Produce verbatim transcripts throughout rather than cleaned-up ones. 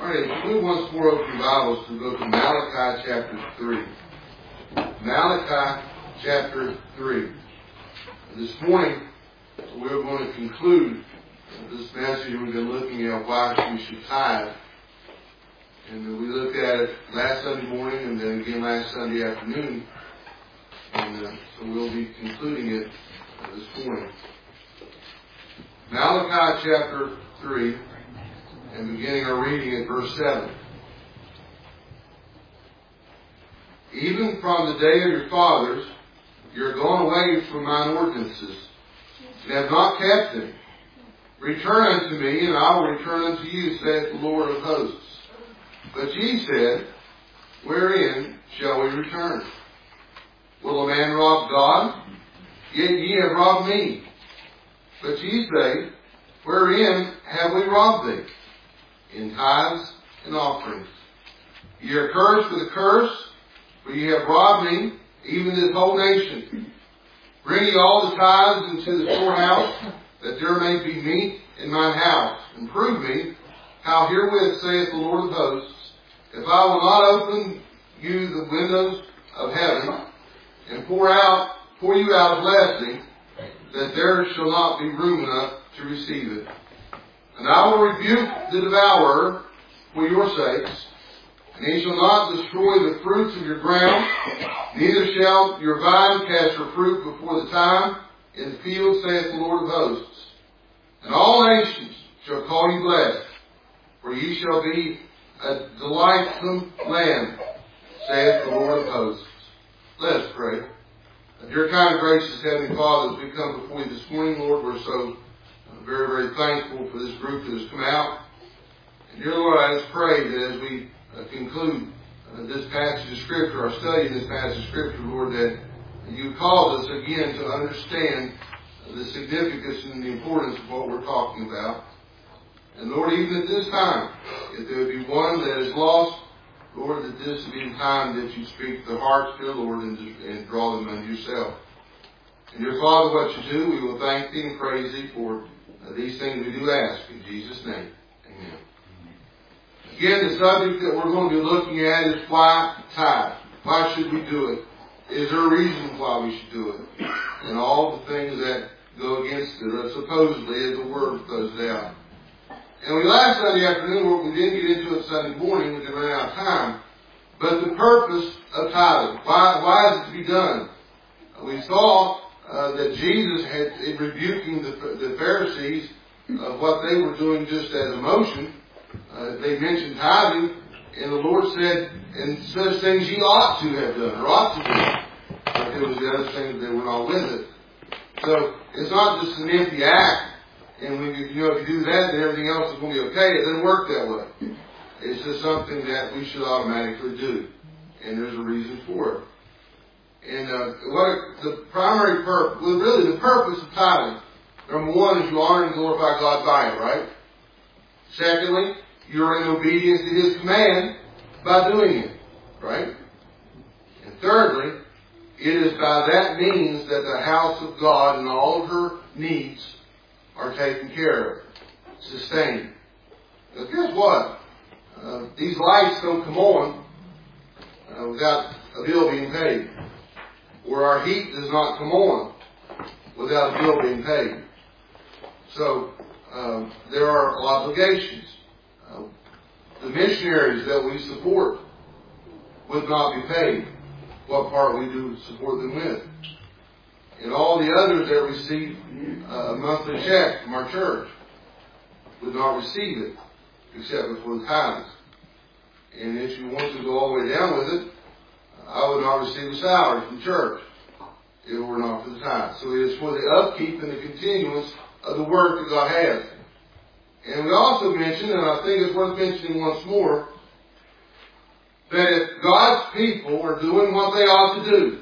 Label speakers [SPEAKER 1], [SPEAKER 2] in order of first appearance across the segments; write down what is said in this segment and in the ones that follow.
[SPEAKER 1] pray. Can we once more open your Bibles to go to Malachi chapter three. Malachi chapter three. This morning, we're going to conclude this message. We've been looking at why we should tithe. And we looked at it last Sunday morning and then again last Sunday afternoon. And uh, so we'll be concluding it uh, this morning. Malachi chapter three, and beginning our reading at verse seven. Even from the day of your fathers, you are gone away from mine ordinances, and have not kept them. Return unto me, and I will return unto you, saith the Lord of hosts. But ye said, wherein shall we return? Will a man rob God? Yet ye have robbed me. But ye say, wherein have we robbed thee? In tithes and offerings. Ye are cursed with a curse, for ye have robbed me, even this whole nation. Bring ye all the tithes into the storehouse, that there may be meat in mine house. And prove me, how herewith saith the Lord of hosts, if I will not open you the windows of heaven, and pour out, pour you out a blessing, that there shall not be room enough to receive it. And I will rebuke the devourer for your sakes, and he shall not destroy the fruits of your ground, neither shall your vine cast her fruit before the time in the field, saith the Lord of hosts. And all nations shall call you blessed, for ye shall be a delightsome land, saith the Lord of hosts. Let us pray. Dear kind and gracious Heavenly Father, as we come before you this morning, Lord, we're so very, very thankful for this group that has come out. And dear Lord, I just pray that as we uh, conclude uh, this passage of Scripture, our study in this passage of Scripture, Lord, that you called us again to understand uh, the significance and the importance of what we're talking about. And Lord, even at this time, if there would be one that is lost, Lord, that this would be the time that you speak to the hearts, dear Lord, and, and draw them unto yourself. And dear Father, what you do, we will thank thee and praise thee for uh, these things we do ask. In Jesus' name, amen. Again, the subject that we're going to be looking at is why tithe. Why should we do it? Is there a reason why we should do it? And all the things that go against it, or supposedly, as the word goes down. And we last Sunday afternoon, we didn't get into it Sunday morning, we didn't run out of time. But the purpose of tithing, why, why is it to be done? We saw uh, that Jesus had, in rebuking the, the Pharisees of what they were doing just as a motion, uh, they mentioned tithing, and the Lord said, and such things ye ought to have done, or ought to do. But it was the other things they were not with it. So it's not just an empty act. And when you, you know, if you do that, then everything else is going to be okay. It doesn't work that way. It's just something that we should automatically do. And there's a reason for it. And uh, what the primary purpose, well, really the purpose of tithing, number one is you honor and glorify God by it, right? Secondly, you're in obedience to His command by doing it, right? And thirdly, it is by that means that the house of God and all of her needs are taken care of, sustained. But guess what? Uh, these lights don't come on uh, without a bill being paid. Or our heat does not come on without a bill being paid. So, um, there are obligations. Uh, the missionaries that we support would not be paid what part we do support them with. And all the others that receive a monthly check from our church would not receive it except for the tithes. And if you want to go all the way down with it, I would not receive a salary from church if it were not for the tithes. So it is for the upkeep and the continuance of the work that God has. And we also mentioned, and I think it's worth mentioning once more, that if God's people are doing what they ought to do,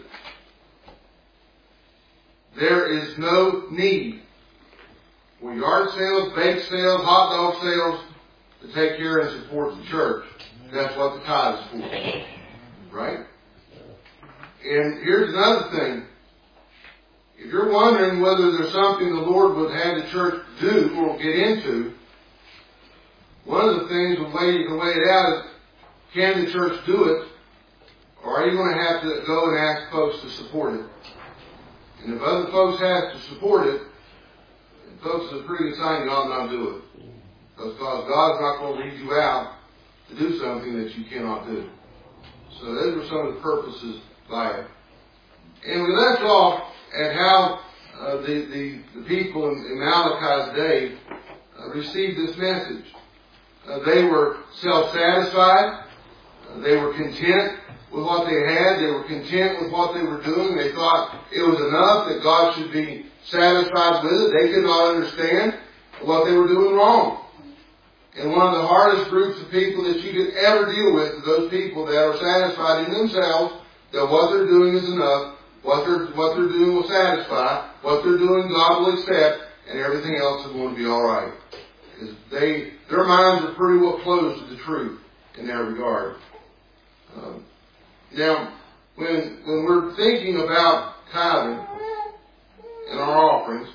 [SPEAKER 1] there is no need for yard sales, bake sales, hot dog sales to take care and support the church. That's what the tithe is for. Right? And here's another thing. If you're wondering whether there's something the Lord would have the church do or get into, one of the things, the way you can weigh it out is, can the church do it? Or are you going to have to go and ask folks to support it? And if other folks have to support it, folks, it's a pretty good sign you ought not do it. Because God's not going to lead you out to do something that you cannot do. So those were some of the purposes by it. And we left off at how uh, the, the, the people in, in Malachi's day uh, received this message. Uh, they were self-satisfied. Uh, they were content with what they had. They were content with what they were doing. They thought it was enough, that God should be satisfied with it. They could not understand what they were doing wrong. And one of the hardest groups of people that you could ever deal with is those people that are satisfied in themselves that what they're doing is enough, what they're, what they're doing will satisfy, what they're doing God will accept, and everything else is going to be alright. Because they, their minds are pretty well closed to the truth in that regard. Um, now, when, when we're thinking about tithing and our offerings,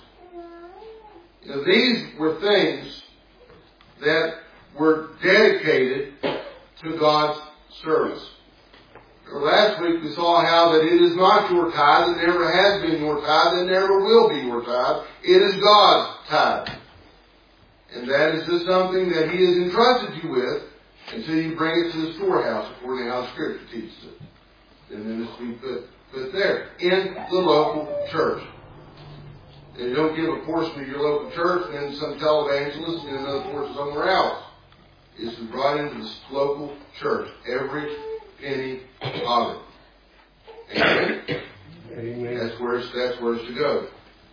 [SPEAKER 1] you know, these were things that were dedicated to God's service. Last week we saw how that it is not your tithe, it never has been your tithe, it never will be your tithe. It is God's tithe. And that is just something that He has entrusted you with until you bring it to the storehouse, according to how Scripture teaches it. And then it's to be put, put there, in the local church. And you don't give a portion to your local church and then some televangelist and another portion somewhere else. It's brought into this local church, every penny of it. Amen? Amen. That's where it's, that's where it's to go.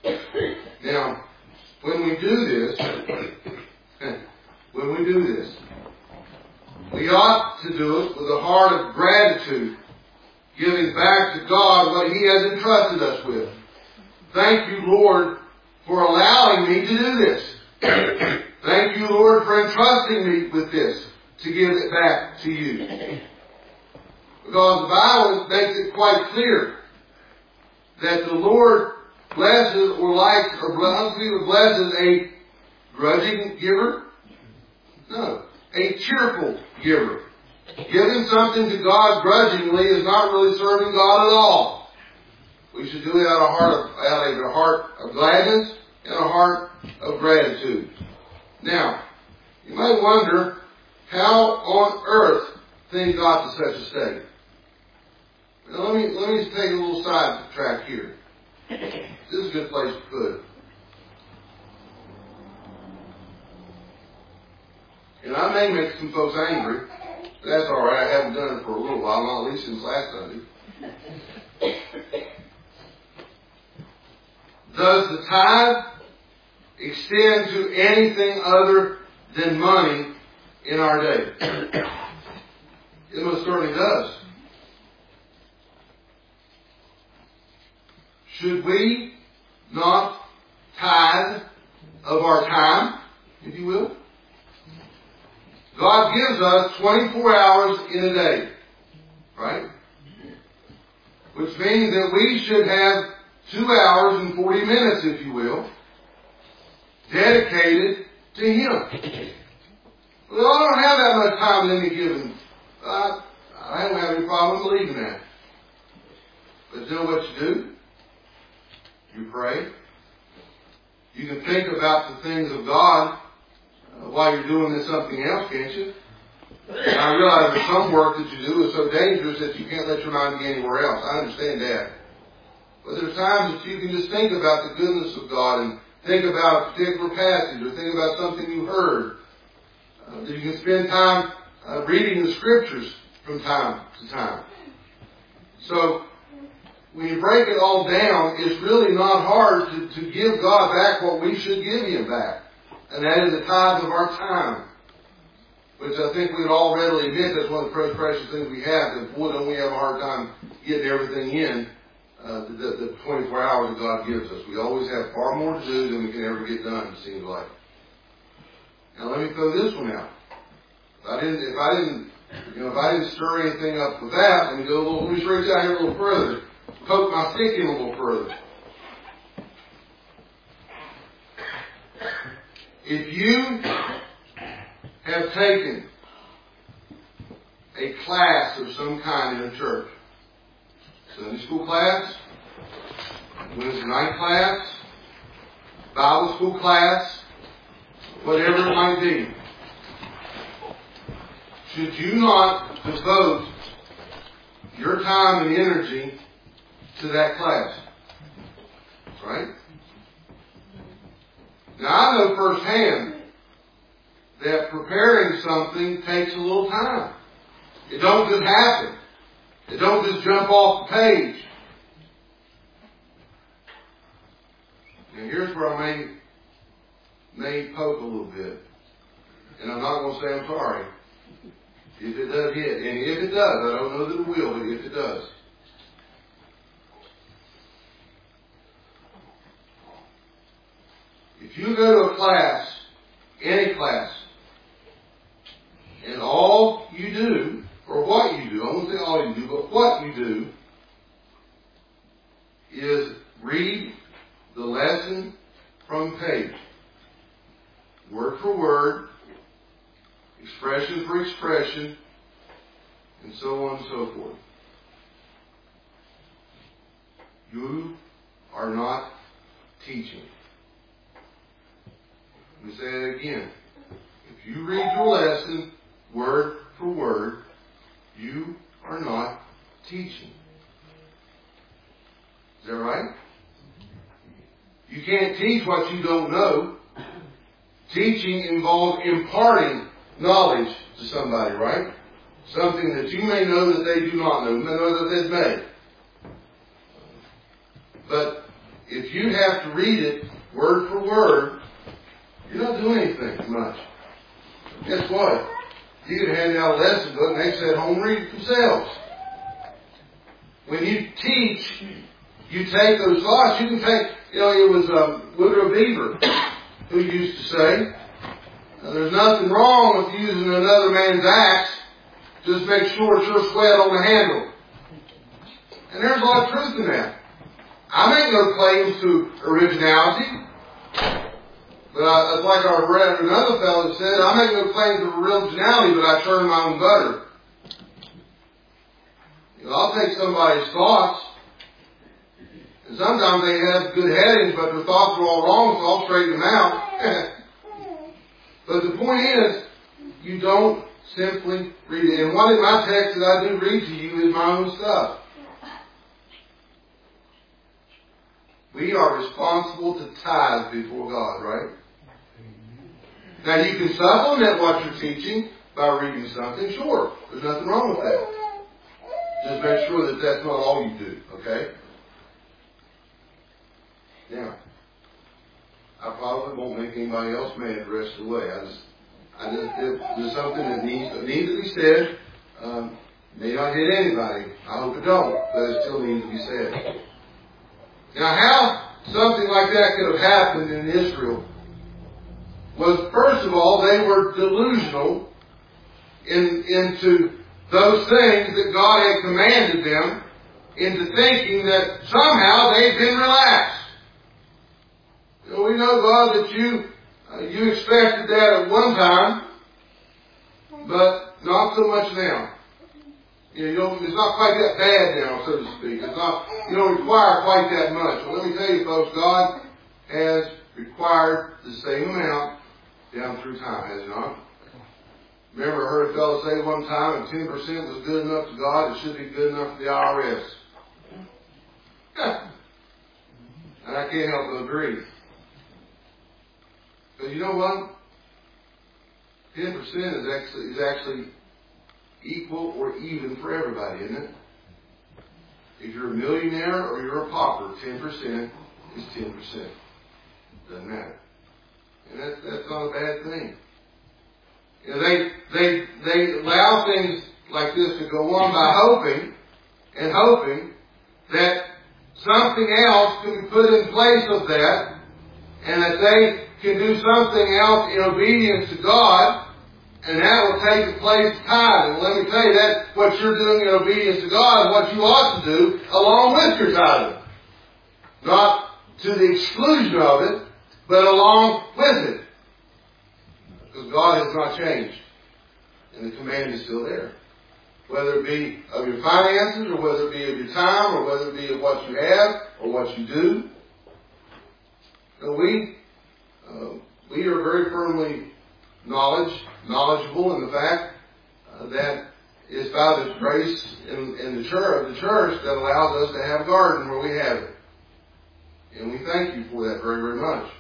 [SPEAKER 1] Now, when we do this, when we do this, we ought to do it with a heart of gratitude, giving back to God what He has entrusted us with. Thank you, Lord, for allowing me to do this. Thank you, Lord, for entrusting me with this, to give it back to you. Because the Bible makes it quite clear that the Lord blesses or likes or blesses a grudging giver. No, a cheerful giver. Giving something to God grudgingly is not really serving God at all. We should do it out of a heart of, out of a heart of gladness and a heart of gratitude. Now, you might wonder how on earth things got to such a state. Now, let me let me take a little side track here. This is a good place to put it. And I may make some folks angry. But that's all right. I haven't done it for a little while, not at least since last Sunday. Does the tithe extend to anything other than money in our day? It most certainly does. Should we not tithe of our time, if you will? God gives us twenty-four hours in a day, right? Which means that we should have two hours and forty minutes, if you will, dedicated to Him. Well, I don't have that much time in any given. I, I don't have any problem believing that. But you know what you do? You pray. You can think about the things of God uh, while you're doing this something else, can't you? And I realize that some work that you do is so dangerous that you can't let your mind be anywhere else. I understand that. But there's times that you can just think about the goodness of God and think about a particular passage or think about something you heard. Uh, that you can spend time uh, reading the Scriptures from time to time. So, when you break it all down, it's really not hard to, to give God back what we should give Him back. And that is the tithe of our time. Which I think we'd all readily admit that's one of the most precious things we have. Because boy, don't we have a hard time getting everything in uh, the, the twenty-four hours that God gives us. We always have far more to do than we can ever get done, it seems like. Now let me throw this one out. If I didn't, if I didn't, you know, if I didn't stir anything up with that, let me go a little, let me just reach out here a little further. Poke my stick in a little further. If you have taken a class of some kind in a church. Sunday school class, Wednesday night class, Bible school class, whatever it might be. Should you not devote your time and energy to that class? Right? Now I know firsthand that preparing something takes a little time. It don't just happen. It don't just jump off the page. And here's where I may, may poke a little bit. And I'm not going to say I'm sorry. If it does hit. And if it does, I don't know that it will, but if it does. If you go to a class, any class, and all you do, or what you do, I won't say all you do, but what you do, is read the lesson from the page. Word for word, expression for expression, and so on and so forth. You are not teaching. Let me say it again. If you read your lesson word for word, you are not teaching. Is that right? You can't teach what you don't know. Teaching involves imparting knowledge to somebody, right? Something that you may know that they do not know, may know that they may. But if you have to read it word for word, you're not doing anything much. Guess what? You can hand out a lesson book and they sit home and read it themselves. When you teach, you take those thoughts. You can take, you know, it was um, Woodrow Beaver who used to say, there's nothing wrong with using another man's axe. Just make sure it's your sweat on the handle. And there's a lot of truth in that. I make no claims to originality. But I, it's like I read another fellow that said, I make no claims to originality, but I churn my own butter. You know, I'll take somebody's thoughts, and sometimes they have good headings, but their thoughts are all wrong, so I'll straighten them out. But the point is, you don't simply read it. And one of my texts that I do read to you is my own stuff. We are responsible to tithe before God, right? Now you can supplement what you're teaching by reading something. Sure, there's nothing wrong with that. Just make sure that that's not all you do, okay? Now, I probably won't make anybody else mad the rest of the way. I just, I just, if there's something that needs, that needs to be said. Um, may not hit anybody. I hope it don't, but it still needs to be said. Now, how something like that could have happened in Israel was, first of all, they were delusional in, into those things that God had commanded them, into thinking that somehow they'd been relaxed. You know, we know, God, that you uh, you expected that at one time, but not so much now. You know, you don't, it's not quite that bad now, so to speak. It's not, you don't require quite that much. Well, let me tell you, folks, God has required the same amount down through time, has He not? Remember, I heard a fellow say one time, if ten percent was good enough to God, it should be good enough for the I R S. And I can't help but agree. But you know what? ten percent is actually, is actually equal or even for everybody, isn't it? If you're a millionaire or you're a pauper, ten percent is ten percent. Doesn't matter. And that's, that's not a bad thing. You know, they, they, they allow things like this to go on by hoping and hoping that something else can be put in place of that, and that they can do something else in obedience to God, and that will take the place of tithing. Well, let me tell you, that what you're doing in obedience to God is what you ought to do along with your tithing. Not to the exclusion of it, but along with it. Because God has not changed. And the command is still there. Whether it be of your finances, or whether it be of your time, or whether it be of what you have, or what you do. So we, uh, we are very firmly knowledge, knowledgeable in the fact uh, that it's by the grace in, in the church, of the church that allows us to have a garden where we have it. And we thank you for that very, very much.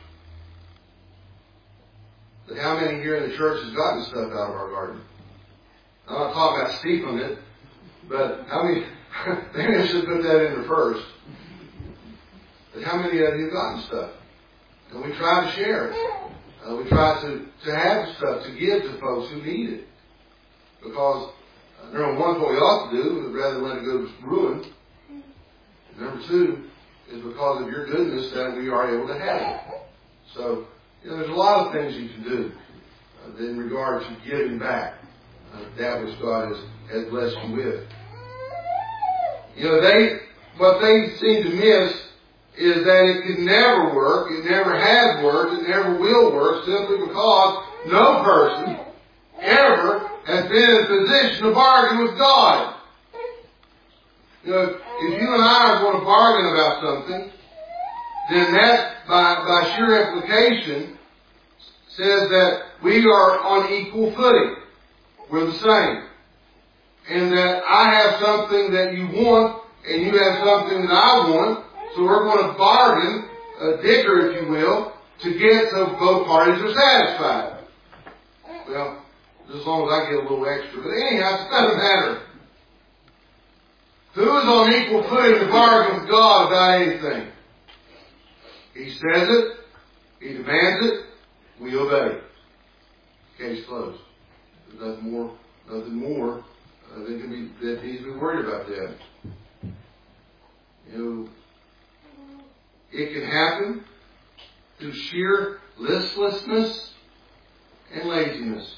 [SPEAKER 1] But how many here in the church has gotten stuff out of our garden? I'm not talking about steeping it, but how many, maybe I should put that in there first. But how many of you have gotten stuff? And we try to share it. Uh, we try to, to have stuff to give to folks who need it. Because, uh, number one, what we ought to do, rather than let it go to ruin. Number two, is because of your goodness that we are able to have it. So, you know, there's a lot of things you can do uh, in regard to giving back uh, that which God has, has blessed you with. You know, they, what they seem to miss is that it can never work, it never has worked, it never will work, simply because no person ever has been in a position to bargain with God. You know, if you and I are going to bargain about something, then that, by, by sheer implication, says that we are on equal footing. We're the same. And that I have something that you want, and you have something that I want, so we're going to bargain, uh, dicker, if you will, to get so both parties are satisfied. Well, as long as I get a little extra. But anyhow, it doesn't matter. Who is on equal footing to bargain with God about anything? He says it. He demands it. We obey. Case closed. There's nothing more, nothing more uh, that can be that needs to be worried about that. You know, it can happen through sheer listlessness and laziness.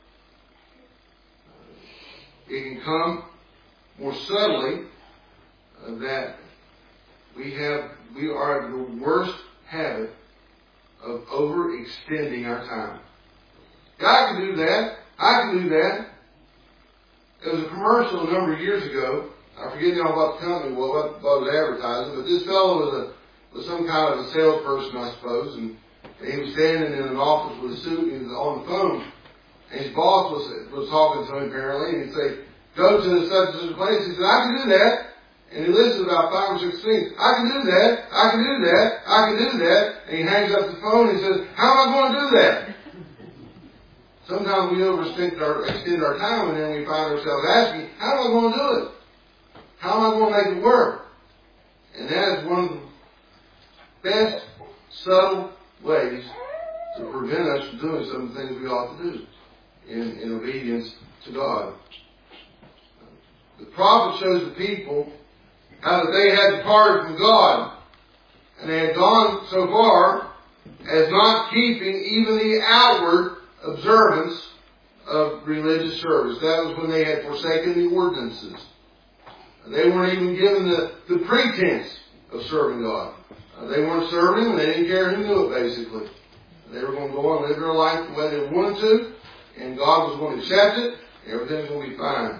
[SPEAKER 1] It can come more subtly uh, that we have, we are the worst habit of overextending our time. I can do that. I can do that. There was a commercial a number of years ago. I forget now what the company was, what, what was advertising, but this fellow was a was some kind of a salesperson, I suppose, and, and he was standing in an office with a suit and he was on the phone. And his boss was was talking to him apparently, and he'd say, "Go to the such and such place." He said, "I can do that." And he listed about five or six things. "I can do that. I can do that. I can do that." And he hangs up the phone and he says, "How am I going to do that?" Sometimes we overextend our, extend our time, and then we find ourselves asking, "How am I going to do it? How am I going to make it work?" And that is one of the best subtle ways to prevent us from doing some of the things we ought to do in, in obedience to God. The prophet shows the people how that they had departed from God, and they had gone so far as not keeping even the outward observance of religious service. That was when they had forsaken the ordinances. They weren't even given the, the pretense of serving God. Uh, they weren't serving Him, and they didn't care who knew it, basically. They were going to go on and live their life the way they wanted to, and God was going to accept it, and everything was going to be fine.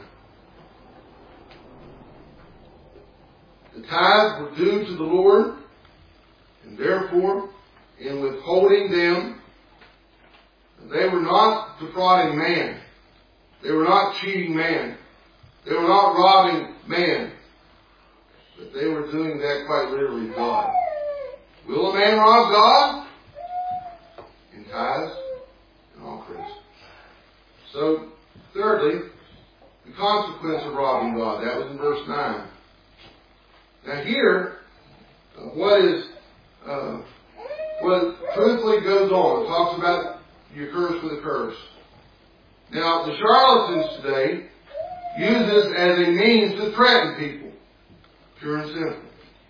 [SPEAKER 1] The tithes were due to the Lord, and therefore, in withholding them, they were not defrauding man. They were not cheating man. They were not robbing man. But they were doing that quite literally to God. Will a man rob God? In tithes and offerings. So, thirdly, the consequence of robbing God. That was in verse nine. Now here, uh, what is, uh, what truthfully goes on. It talks about your curse with a curse. Now, the charlatans today use this as a means to threaten people. Pure and simple.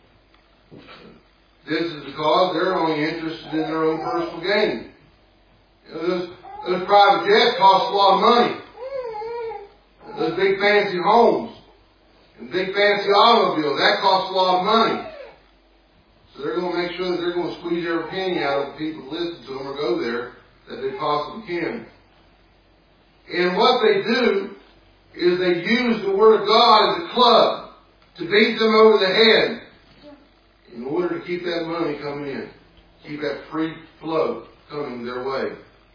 [SPEAKER 1] This is because they're only interested in their own personal gain. You know, those, those private jets cost a lot of money. Those big fancy homes and big fancy automobiles, that costs a lot of money. So they're going to make sure that they're going to squeeze every penny out of the people who listen to them or go there that they possibly can. And what they do is they use the Word of God as a club to beat them over the head in order to keep that money coming in. Keep that free flow coming their way.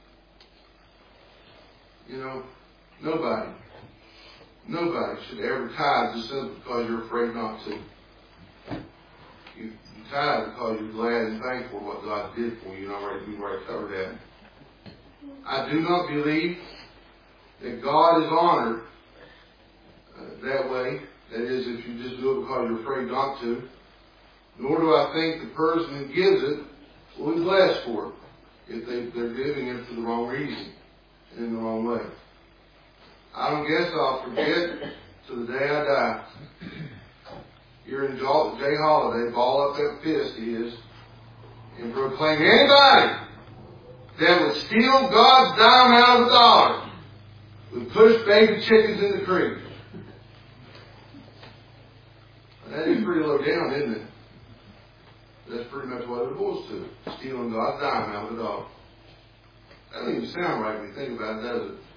[SPEAKER 1] You know, nobody, nobody should ever tithe just simply because you're afraid not to. You, you tithe because you're glad and thankful for what God did for you. And already, we've already covered that. I do not believe that God is honored uh, that way. That is, if you just do it because you're afraid not to. Nor do I think the person who gives it will be blessed for it if they, they're giving it for the wrong reason and in the wrong way. I don't guess I'll forget to the day I die. You're in Jay Holiday, ball up that fist he is, and proclaim anybody that would steal God's dime out of a dollar would push baby chickens in the creek. That is pretty low down, isn't it? That's pretty much what it boils to. Stealing God's dime out of a dollar. That doesn't even sound right when you think about it, does it?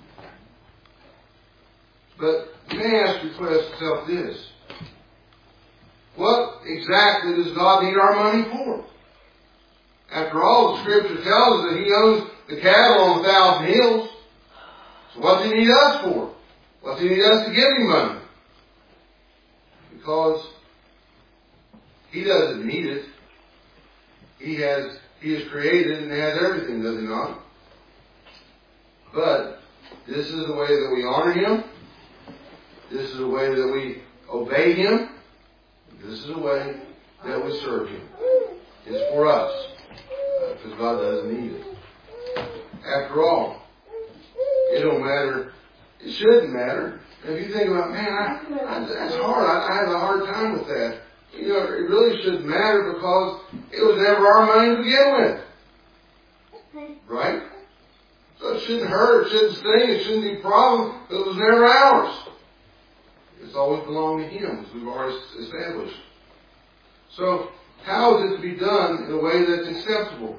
[SPEAKER 1] But you may ask yourself this. What exactly does God need our money for? After all, the Scripture tells us that He owns the cattle on a thousand hills. So what does He need us for? What does He need us to give Him money? Because He doesn't need it. He has, He is created and has everything, does He not? But this is the way that we honor Him. This is the way that we obey Him. This is the way that we serve Him. It's for us. Because God doesn't need it. After all, it don't matter. It shouldn't matter. If you think about, man, I, I, that's hard. I, I have a hard time with that. You know, it really shouldn't matter because it was never our money to begin with. Right? So it shouldn't hurt. It shouldn't sting. It shouldn't be a problem. It was never ours. It's always belonged to Him, as we've already established. So, how is it to be done in a way that's acceptable?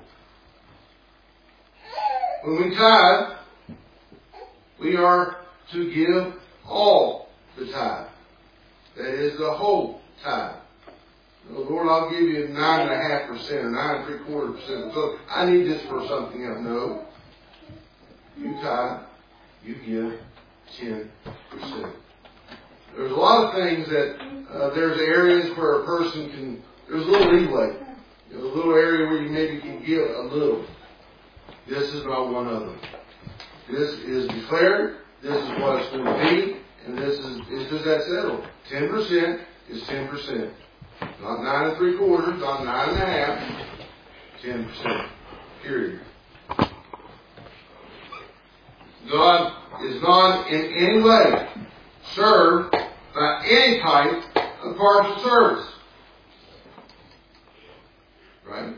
[SPEAKER 1] When we tithe, we are to give all the tithe. That is the whole tithe. Lord, I'll give you nine and a half percent or nine and three quarter percent. So I need this for something else. No. You tithe, you give ten percent. There's a lot of things that uh, there's areas where a person can. There's a little leeway. There's a little area where you maybe can give a little. This is not one of them. This is declared. This is what it's going to be. And this is, it's just that settled. ten percent is ten percent. Not nine and three quarters, not nine and a half. ten percent. Period. God is not in any way served by any type of partial service. Right?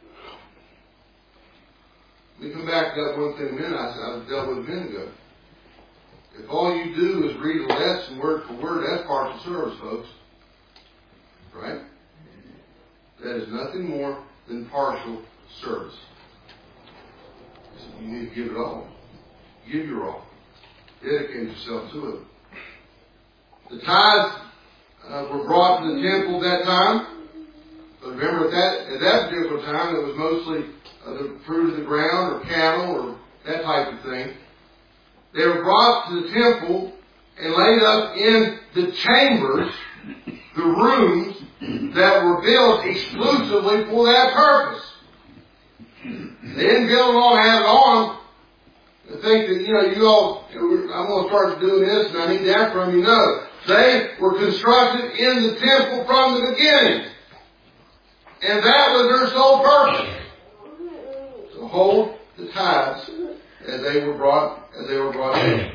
[SPEAKER 1] We come back to that one thing a minute I, I dealt with a minute ago. If all you do is read a lesson word for word, that's partial service, folks. Right? That is nothing more than partial service. So you need to give it all. Give your all. Dedicate yourself to it. The tithes uh, were brought to the temple at that time. But remember, at that, at that particular time, it was mostly uh, the fruit of the ground or cattle or that type of thing. They were brought to the temple and laid up in the chambers, the rooms that were built exclusively for that purpose. They didn't build them all and have it on to think that, you know, you all, I'm going to start doing this and I need that from you. No. They were constructed in the temple from the beginning. And that was their sole purpose. To hold the tithes as they were brought, as they were brought in.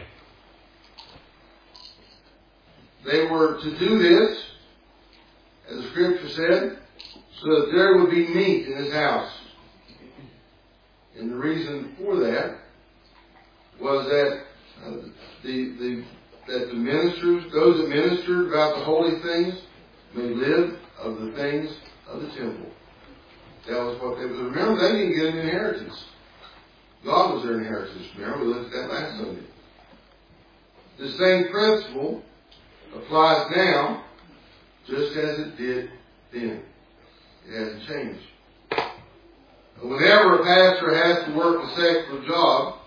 [SPEAKER 1] They were to do this, as the Scripture said, so that there would be meat in His house. And the reason for that was that uh, the the that the ministers, those that ministered about the holy things, may live of the things of the temple. That was what they was. Remember, they didn't get an inheritance. God was their inheritance. Remember, we looked at that last Sunday. The same principle applies now just as it did then. It hasn't changed. Whenever a pastor has to work a secular job,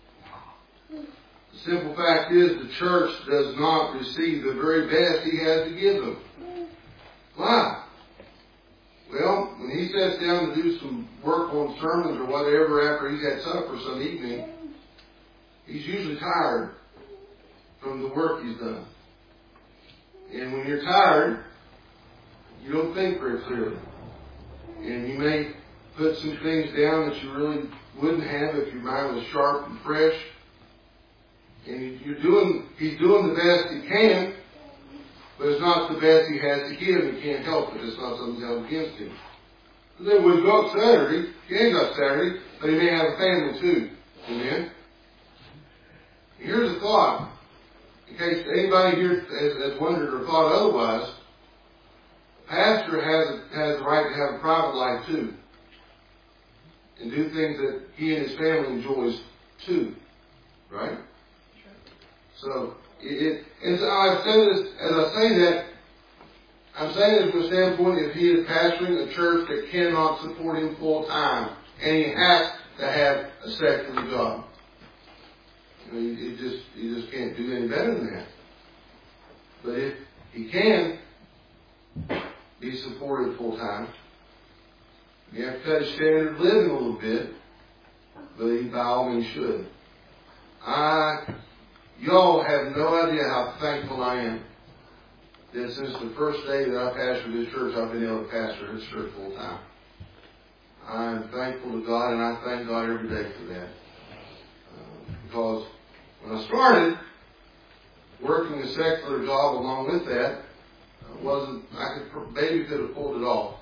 [SPEAKER 1] the simple fact is the church does not receive the very best he has to give them. Why? Well, when he sits down to do some work on sermons or whatever after he's had supper some evening, he's usually tired from the work he's done. And when you're tired, you don't think very clearly. And you may put some things down that you really wouldn't have if your mind was sharp and fresh. And you're doing, he's doing the best he can, but it's not the best he has to give. He can't help it. It's not something held against him. Then when he goes Saturday, he ain't got Saturday, but he may have a family too. Amen? Here's a thought. In case anybody here has, has wondered or thought otherwise, a pastor has, has the right to have a private life too. And do things that he and his family enjoys too. Right? So, it, it, and so I say this, as I say that, I'm saying it from the standpoint if he is pastoring a church that cannot support him full time, and he has to have a secular job. You know, he, he just he just can't do any better than that. But if he can be supported full time, you have to cut his standard of living a little bit, but he by all means should. I, y'all have no idea how thankful I am that since the first day that I pastored this church, I've been able to pastor this church full time. I am thankful to God, and I thank God every day for that. Uh, because when I started working a secular job along with that, it wasn't I could maybe could have pulled it off.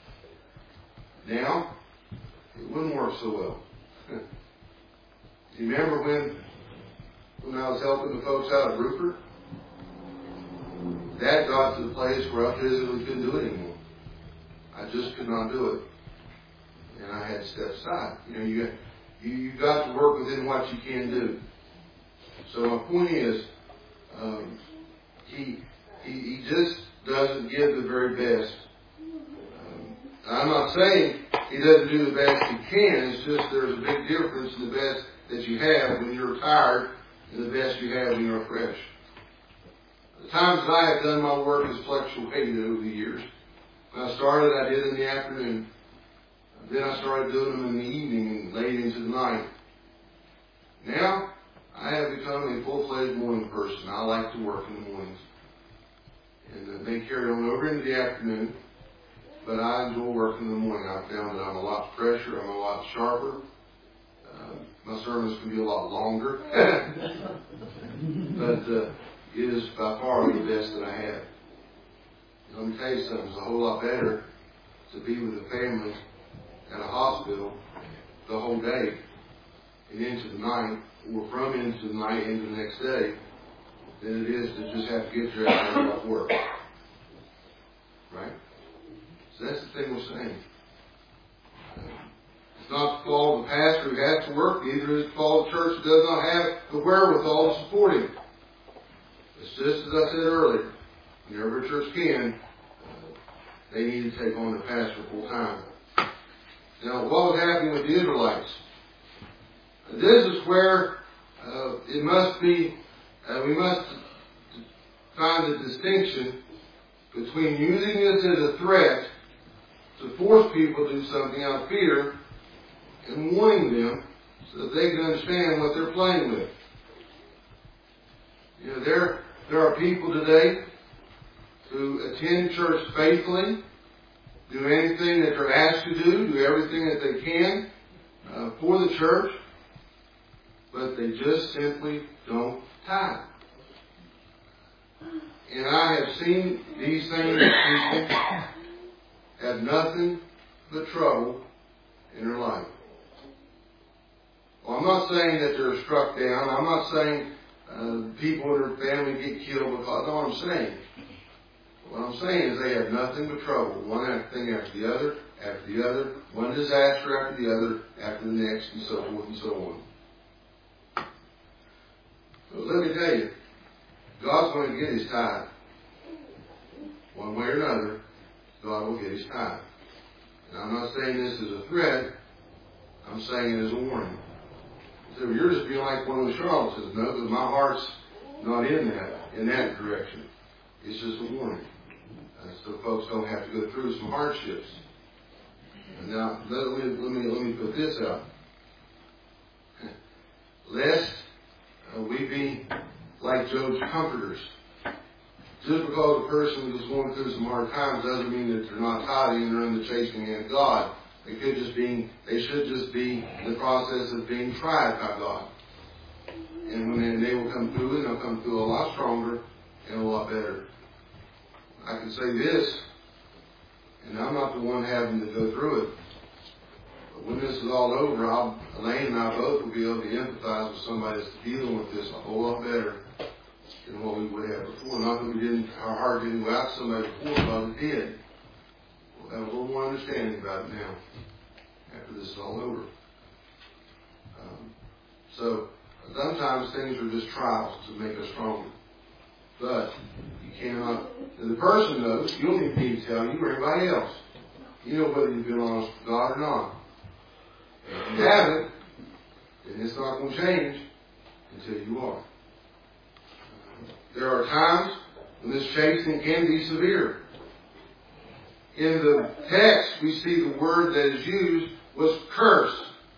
[SPEAKER 1] Now, it wouldn't work so well. You remember when when I was helping the folks out at Rupert? That got to the place where I physically couldn't do it anymore. I just could not do it. And I had to step aside. You know, you got, you, you got to work within what you can do. So my point is, um, he, he he just doesn't give the very best. Um, I'm not saying he doesn't do the best he can. It's just there's a big difference in the best that you have when you're tired and the best you have when you're fresh. The times that I have done my work has fluctuated over the years. When I started, I did in the afternoon. Then I started doing them in the evening and late into the night. Now, I have become a full-fledged morning person. I like to work in the mornings. And uh, they carry on over into the afternoon. But I enjoy working in the morning. I found that I'm a lot fresher. I'm a lot sharper. Uh, my sermons can be a lot longer. but uh, it is by far the best that I have. And let me tell you something. It's a whole lot better to be with a family at a hospital the whole day and into the night, or from into the night into the next day, than it is to just have to get your ass and go to work. Right? So that's the thing we're saying. It's not the fault of the pastor who has to work, neither is it the fault of the church that does not have the wherewithal to support him. It's just as I said earlier, whenever a church can, uh, they need to take on the pastor full time. Now, what was happening with the Israelites? This is where uh, it must be, uh, we must find the distinction between using this as a threat to force people to do something out of fear and warning them so that they can understand what they're playing with. You know, there, there are people today who attend church faithfully, do anything that they're asked to do, do everything that they can uh, for the church, but they just simply don't tithe. And I have seen these same people have nothing but trouble in their life. Well, I'm not saying that they're struck down. I'm not saying uh, people in their family get killed because, no, what I'm saying. What I'm saying is they have nothing but trouble, one thing after the other, after the other, one disaster after the other, after the next, and so forth and so on. But let me tell you, God's going to get his tithe. One way or another, God will get his tithe. And I'm not saying this as a threat. I'm saying it as a warning. So you're just being like one of the charlatans. No, because my heart's not in that, in that direction. It's just a warning. Uh, so folks don't have to go through some hardships. And now, let me, let me, let me put this out. Lest uh, we be like Job's comforters. Just because a person is going through some hard times doesn't mean that they're not tithing and they're in the chasing hand of God. They could just be, they should just be in the process of being tried by God. And when they, they will come through, and they'll come through a lot stronger and a lot better. I can say this, and I'm not the one having to go through it. But when this is all over, I'll, Elaine and I both will be able to empathize with somebody that's dealing with this a whole lot better than what we would have before. Not that we didn't, our heart didn't go out to somebody before, but it did. We'll have a little more understanding about it now, after this is all over. Um, so, sometimes things are just trials to make us stronger. But you cannot, and the person knows, you don't need me to tell you or anybody else. You know whether you've been honest with God or not. And if you haven't, then it's not going to change until you are. There are times when this chastening can be severe. In the text, we see the word that is used was curse.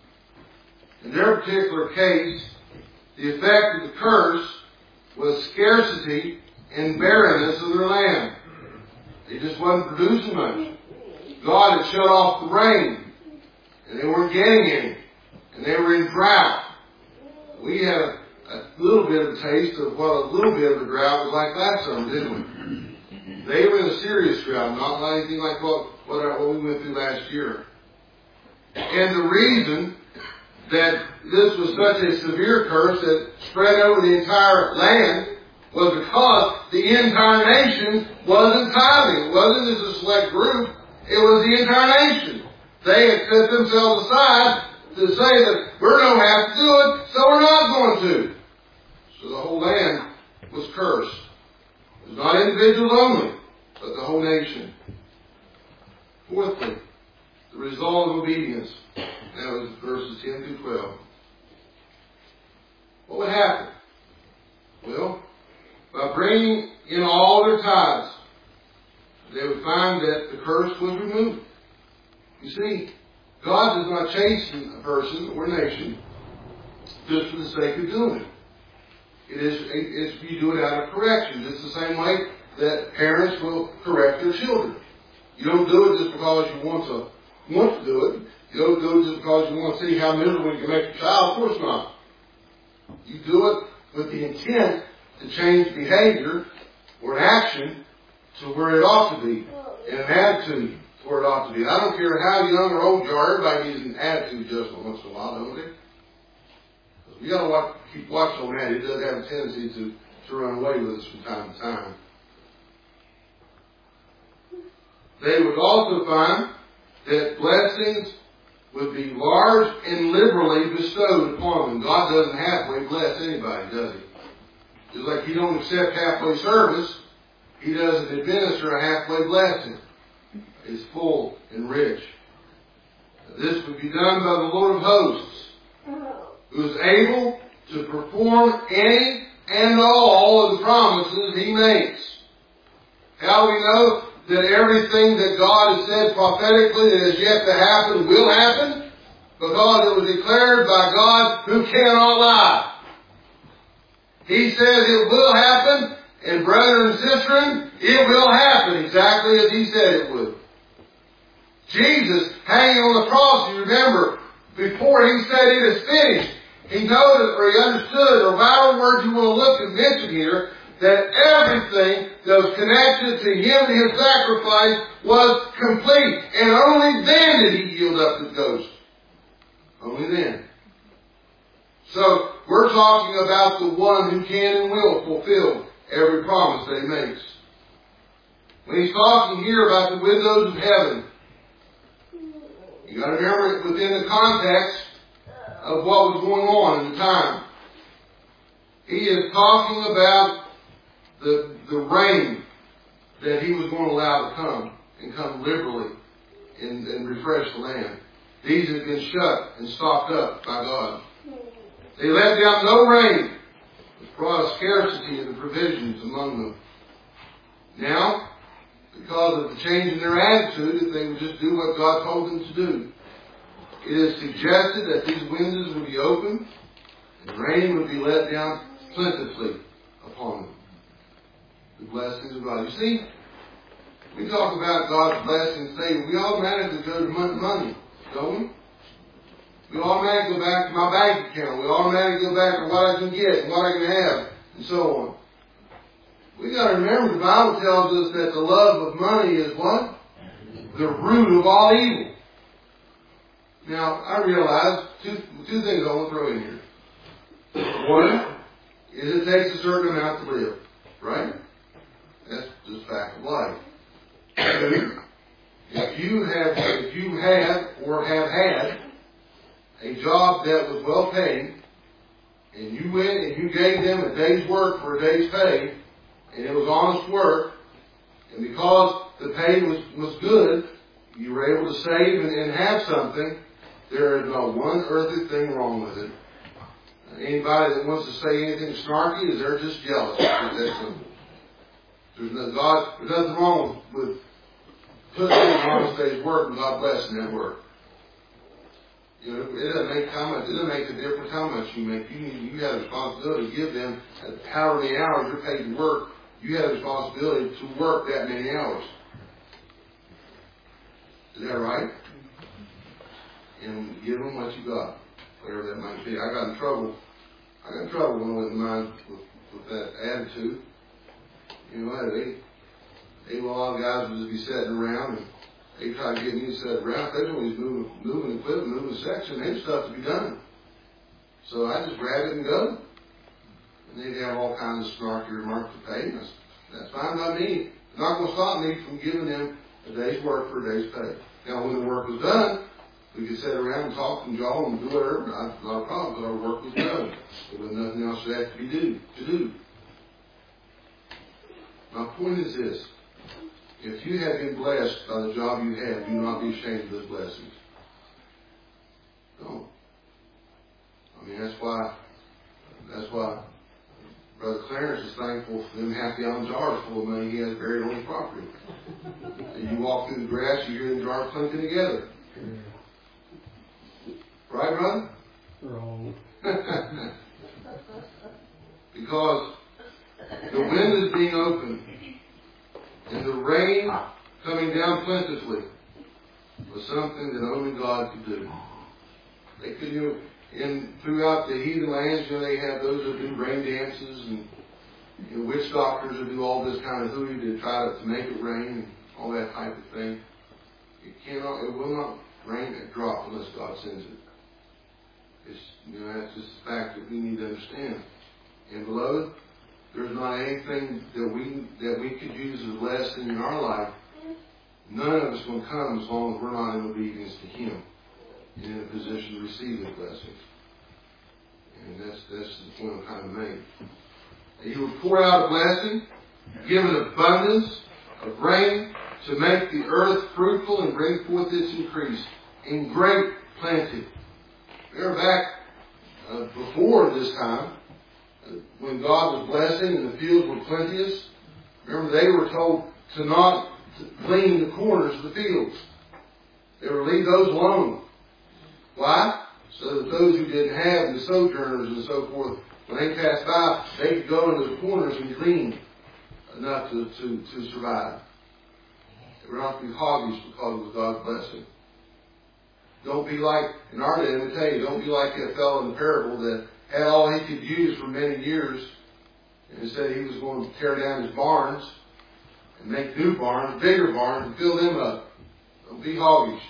[SPEAKER 1] In their particular case, the effect of the curse was scarcity and barrenness of their land. They just wasn't producing much. God had shut off the rain, and they weren't getting any, and they were in drought. We had a, a little bit of a taste of what a little bit of a drought was like last summer, didn't we? They were in a serious drought, not like anything like what, what, our, what we went through last year. And the reason that this was such a severe curse that spread over the entire land was because the entire nation wasn't tithing. It wasn't just a select group. It was the entire nation. They had set themselves aside to say that we don't have to do it, so we're not going to. So the whole land was cursed. It was not individuals only, but the whole nation. Fourthly, the result of obedience. That was verses ten through twelve. What would happen? Well, by bringing in all their tithes, they would find that the curse was removed. You see, God does not chasten a person or nation just for the sake of doing it. It is, it's, you do it out of correction. It's the same way that parents will correct their children. You don't do it just because you want to want to do it. You don't do it just because you want to see how miserable you can make your child. Of course not. You do it with the intent to change behavior or an action to where it ought to be, and an attitude to where it ought to be. I don't care how young or old you are, everybody needs an attitude adjustment once in a while, don't they? We got to watch, keep watching on that. It does have a tendency to, to run away with us from time to time. They would also find that blessings would be large and liberally bestowed upon them. God doesn't halfway bless anybody, does he? Just like he don't accept halfway service, he doesn't administer a halfway blessing. It's full and rich. This would be done by the Lord of hosts, who is able to perform any and all of the promises he makes. How do we know that everything that God has said prophetically that is yet to happen will happen? Because it was declared by God who cannot lie. He says it will happen, and brother and sister, it will happen exactly as he said it would. Jesus hanging on the cross, you remember, before he said it is finished, he noticed or he understood, or however words you want to look and mention here, that everything that was connected to him and his sacrifice was complete. And only then did he yield up his ghost. Only then. So, we're talking about the one who can and will fulfill every promise that he makes. When he's talking here about the windows of heaven, you got to remember it within the context of what was going on in the time. He is talking about the, the rain that He was going to allow to come, and come liberally and, and refresh the land. These had been shut and stopped up by God. They let down no rain, which brought a scarcity in the provisions among them. Now, because of the change in their attitude, if they would just do what God told them to do, it is suggested that these windows would be opened and rain would be let down plentifully upon them. The blessings of God. You see, we talk about God's blessings today, we automatically go to money, don't we? We automatically go back to my bank account. We automatically go back to what I can get and what I can have, and so on. We got to remember the Bible tells us that the love of money is what? The root of all evil. Now, I realize two, two things I want to throw in here. One is it takes a certain amount to live, right? That's just fact of life. Two, if you have, if you have or have had a job that was well paid, and you went and you gave them a day's work for a day's pay, and it was honest work, and because the pay was, was good, you were able to save and, and have something, there is not one earthly thing wrong with it. Anybody that wants to say anything snarky is they're just jealous. It's that simple. There's, no, God, there's nothing wrong with putting in an honest day's work and God blessing that work. You know, it doesn't make how much. It doesn't make a difference how much you make. You need, you have a responsibility to give them however many hours you're paid to work. You have a responsibility to work that many hours. Is that right? And give them what you got, whatever that might be. I got in trouble. I got in trouble when I went in mine with, with that attitude. You know, they, they, a lot of guys would just be sitting around and they try to get me to sit around, especially when he's moving, moving equipment, moving section. They had stuff to be done. So I just grab it and go. And they'd have all kinds of snarky remarks to pay. That's, that's fine by me. It's not going to stop me from giving them a day's work for a day's pay. Now, when the work was done, we could sit around and talk and jaw and do whatever. Not, not a problem, because our work was done. There was nothing else that had to be do, to do. My point is this. If you have been blessed by the job you have, do not be ashamed of those blessings. Don't. I mean, that's why, that's why Brother Clarence is thankful for them half gallon jars full of money he has buried on his property. And you walk through the grass, you hear the jars clinking together. Right, brother?
[SPEAKER 2] Wrong.
[SPEAKER 1] Because the wind is being opened and the rain coming down plentifully was something that only God could do. They could, you know, in throughout the heathen lands, you know, they have those that do rain dances and you know, witch doctors that do all this kind of hooey to try to, to make it rain and all that type of thing. It cannot, it will not rain a drop unless God sends it. It's, you know, that's just a fact that we need to understand. And beloved, there's not anything that we that we could use as a blessing in our life. None of it's going to come as long as we're not in obedience to Him and in a position to receive His blessings. And that's that's the point I'm trying to make. That He will pour out a blessing, give an abundance of rain to make the earth fruitful and bring forth its increase in great plenty. They're back uh, before this time, uh, when God was blessing and the fields were plenteous. Remember, they were told to not to glean the corners of the fields. They were to leave those alone. Why? So that those who didn't have, the sojourners and so forth, when they passed by, they could go into the corners and glean enough to, to, to survive. They were not to be hoggish because of God's blessing. Don't be like, in our day, let me tell you, don't be like that fellow in the parable that had all he could use for many years and said he was going to tear down his barns and make new barns, bigger barns, and fill them up. Don't be hoggish.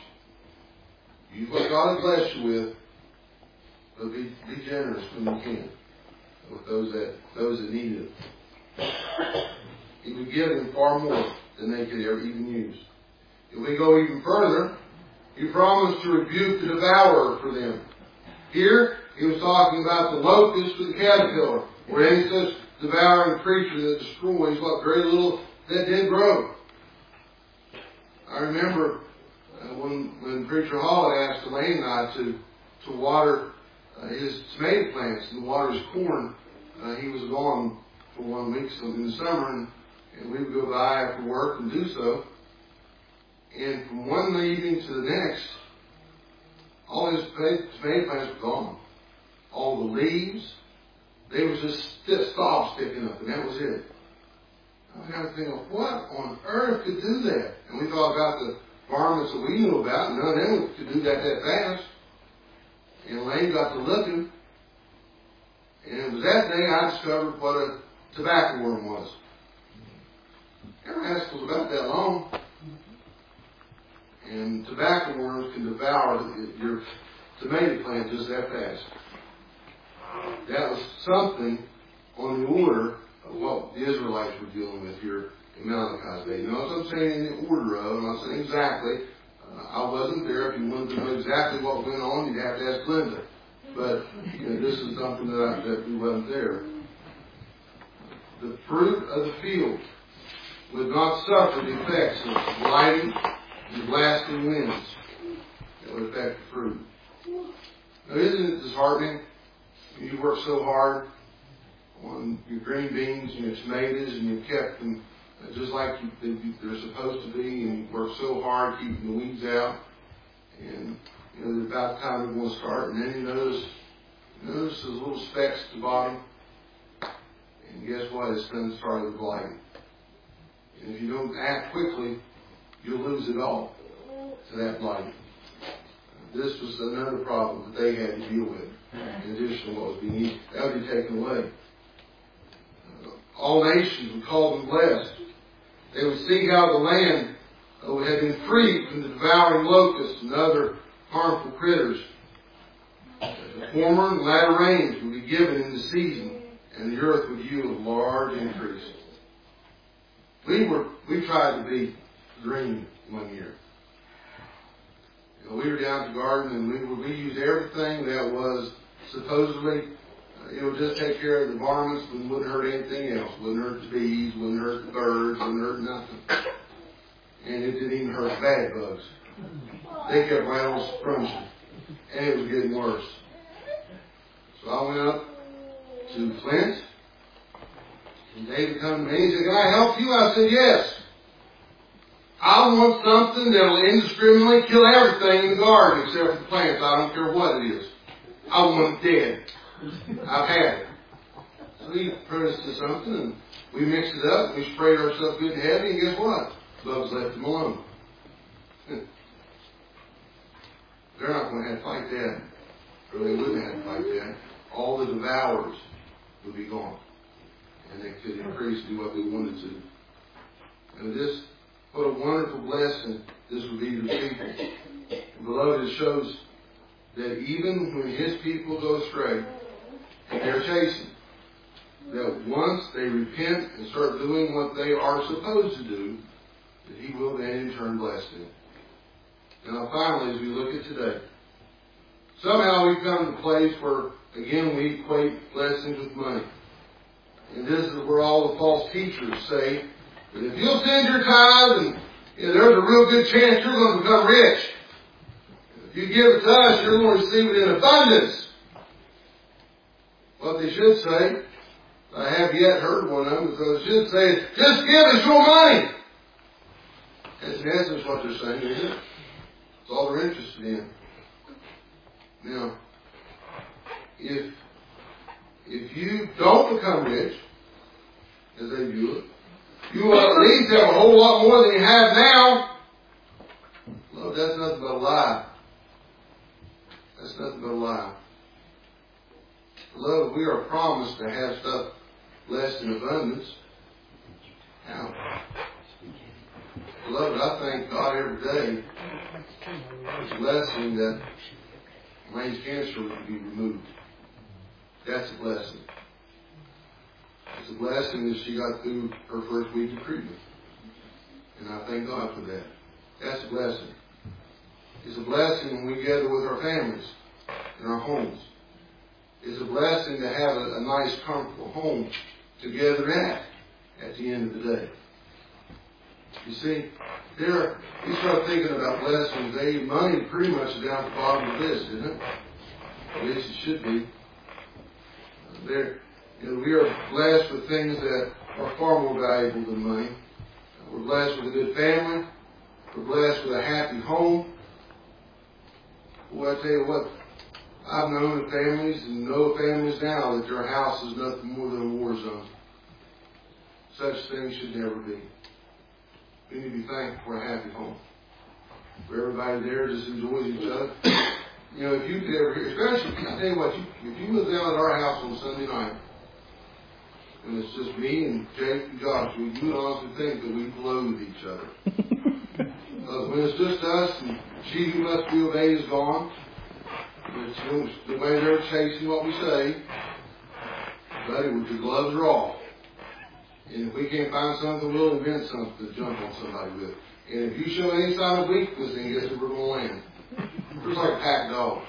[SPEAKER 1] Use what God has blessed you with, but be, be generous when you can with those that those that need it. He would give them far more than they could ever even use. If we go even further, He promised to rebuke the devourer for them. Here, He was talking about the locust or the caterpillar, or any such devouring creature that destroys what very little that did grow. I remember uh, when when Preacher Hall asked Elaine and I to to water uh, his tomato plants and water his corn. Uh, he was gone for one week so in the summer, and, and we would go by after work and do so. And from one evening to the next, all his tomato plants were gone. All the leaves, they was just st- stalks sticking up, and that was it. I was kind of thinking, what on earth could do that? And we thought about the varmints that we knew about, and none of them could do that that fast. And Elaine got to looking, and it was that day I discovered what a tobacco worm was. Never asked was about that long. And tobacco worms can devour your tomato plant just that fast. That was something on the order of what the Israelites were dealing with here in Malachi's day. You know what I'm saying? In the order of, I'm not saying exactly. Uh, I wasn't there. If you wanted to know exactly what went on, you'd have to ask Linda. But you know, this is something that, I, that we wasn't there. The fruit of the field would not suffer the effects of blighting and blasting winds that would affect the fruit. Now, isn't it disheartening? You work so hard on your green beans and your tomatoes, and you kept them just like you, they're supposed to be, and you work so hard keeping the weeds out. And you know, it's about time we're going to start, and then you notice, you notice those little specks at the bottom, and guess what? It's going to start with blighting. And if you don't act quickly, you'll lose it all to that blight. This was another problem that they had to deal with, in addition to what was being eaten. That would be taken away. Uh, all nations would call them blessed. They would see how the land uh, had been freed from the devouring locusts and other harmful critters. The former and latter rains would be given in the season, and the earth would yield a large increase. We were we tried to be green one year. You know, we were down at the garden, and we were, we used everything that was supposedly, uh, you know, just take care of the varmints and wouldn't hurt anything else. Wouldn't hurt the bees, wouldn't hurt the birds, wouldn't hurt nothing. And it didn't even hurt bad bugs. They kept right on scrunching. And it was getting worse. So I went up to Flint, and David come to me and said, "Can I help you?" I said, "Yes. I want something that will indiscriminately kill everything in the garden except for the plants. I don't care what it is. I want it dead. I've had it." So he put us to something, and we mixed it up, and we sprayed ourselves good and heavy, and guess what? Bugs left them alone. They're not going to have to fight that. Or they wouldn't have to fight that. All the devourers would be gone. And they could increase and do what they wanted to. And this, what a wonderful blessing this would be to people. Beloved, it shows that even when His people go astray and they're chastened, that once they repent and start doing what they are supposed to do, that He will then in turn bless them. Now finally, as we look at today, somehow we've come to a place where, again, we equate blessings with money. And this is where all the false teachers say that if you'll send your tithe, and you know, there's a real good chance you're going to become rich. If you give it to us, you're going to receive it in abundance. What they should say, I have yet heard one of them, so they should say, just give us your money. That's in essence what they're saying, isn't it? It's all they're interested in. Now, if if you don't become rich, as they view it, you will at least have a whole lot more than you have now. Lord, that's nothing but a lie. That's nothing but a lie. Beloved, we are promised to have stuff blessed in abundance. Now, beloved, I thank God every day for the blessing that Elaine's cancer would be removed. That's a blessing. It's a blessing that she got through her first week of treatment. And I thank God for that. That's a blessing. It's a blessing when we gather with our families in our homes. It's a blessing to have a, a nice, comfortable home together at at the end of the day. You see, there, you start thinking about blessings, they, money pretty much is down at the bottom of the list, isn't it? At least it should be. There, you know, we are blessed with things that are far more valuable than money. We're blessed with a good family. We're blessed with a happy home. Well, I tell you what, I've known of families and know of families now that their house is nothing more than a war zone. Such things should never be. We need to be thankful for a happy home, where everybody there just enjoys each other. You know, if you could ever hear, especially, I tell you what, you, if you was down at our house on Sunday night, and it's just me and Jake and Josh, we would honestly think that we loathe each other. Because when it's just us and she who must be obeyed is gone, it's, you know, the way they're chasing what we say, buddy, with the gloves are off. And if we can't find something, we'll invent something to jump on somebody with. And if you show any sign of weakness, then guess where we're going to land? We're just like pack dogs.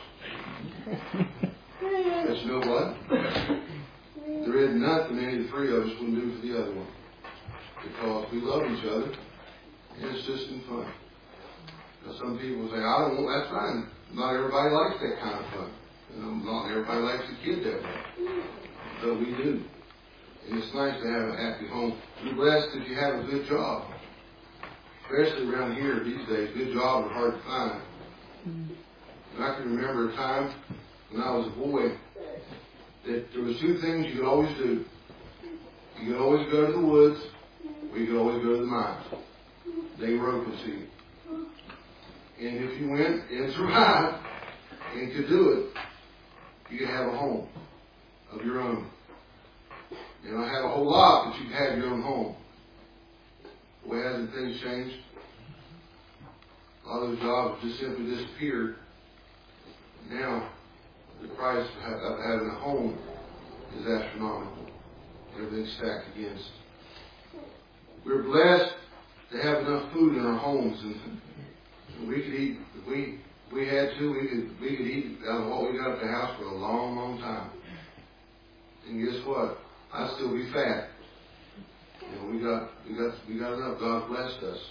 [SPEAKER 1] But you know what? There isn't nothing any of the three of us wouldn't do for the other one. Because we love each other, and it's just in fun. Now, some people say, I don't want, that's fine. Not everybody likes that kind of fun. You know, not everybody likes a kid that way. But we do. And it's nice to have a happy home. You're blessed if you have a good job. Especially around here these days, good jobs are hard to find. And I can remember a time when I was a boy that there was two things you could always do. You could always go to the woods, or you could always go to the mines. They were open to you. And if you went and survived and could do it, you could have a home of your own. And I have a whole lot that you can have your own home. Boy, hasn't things changed? A lot of those jobs just simply disappeared. Now, the price of having a home is astronomical. Everything's stacked against. We're blessed to have enough food in our homes, and we could eat. If we we had to, we could we could eat out of what we got at the house for a long, long time. And guess what? I'd still be fat. You know, we got we got we got enough. God blessed us.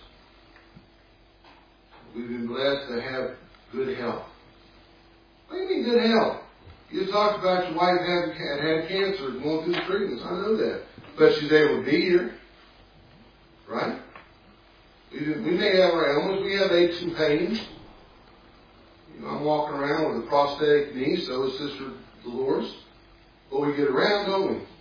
[SPEAKER 1] We've been blessed to have good health. What do you mean good health? You talked about your wife had had, had cancer and going through the treatments. I know that, but she's able to be here, right? We, we may have our ailments. We have aches and pains. You know, I'm walking around with a prosthetic knee, so is Sister Dolores. But we get around, don't we?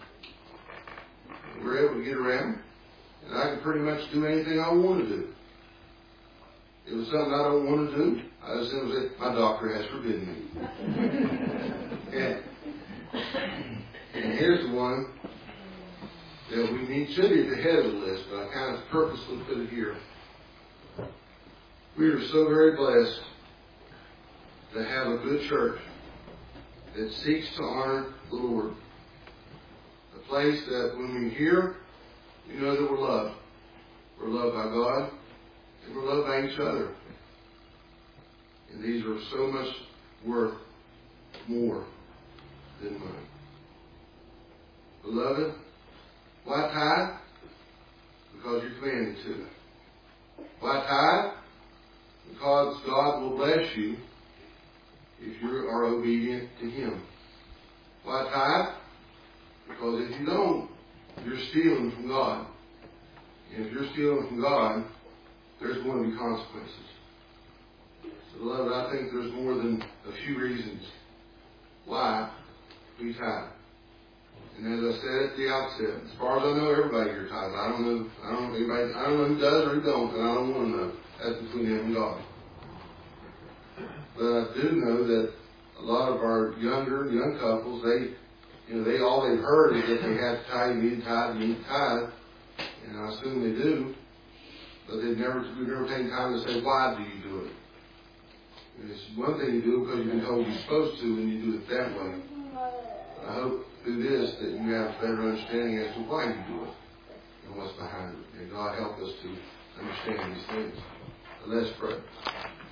[SPEAKER 1] We're able to get around, and I can pretty much do anything I want to do. If it's something I don't want to do, I just simply say, my doctor has forbidden me. and, and here's the one that we need, should be at the head of the list, but I kind of purposely put it here. We are so very blessed to have a good church that seeks to honor the Lord. A place that when we hear, we know that we're loved. We're loved by God, and we're loved by each other. And these are so much worth more than money. Beloved, why tithe? Because you're commanded to. Why tithe? Because God will bless you if you are obedient to Him. Why tithe? Because if you don't, you're stealing from God. And if you're stealing from God, there's going to be consequences. So, beloved, I think there's more than a few reasons why we tithe. And as I said at the outset, as far as I know, everybody here tithes. I don't know. I don't know anybody. I don't know who does or who don't, and I don't want to know. That's between them and God. But I do know that a lot of our younger young couples, they, you know, they all they've heard is that they have to tithe, you need to tithe, you need to tithe, and I assume they do. But they've never, we've never taken time to say, why do you do it? And it's one thing you do because you've been told you're supposed to, and you do it that way. I hope through this that you have a better understanding as to why you do it and what's behind it. May God help us to understand these things. But let's pray.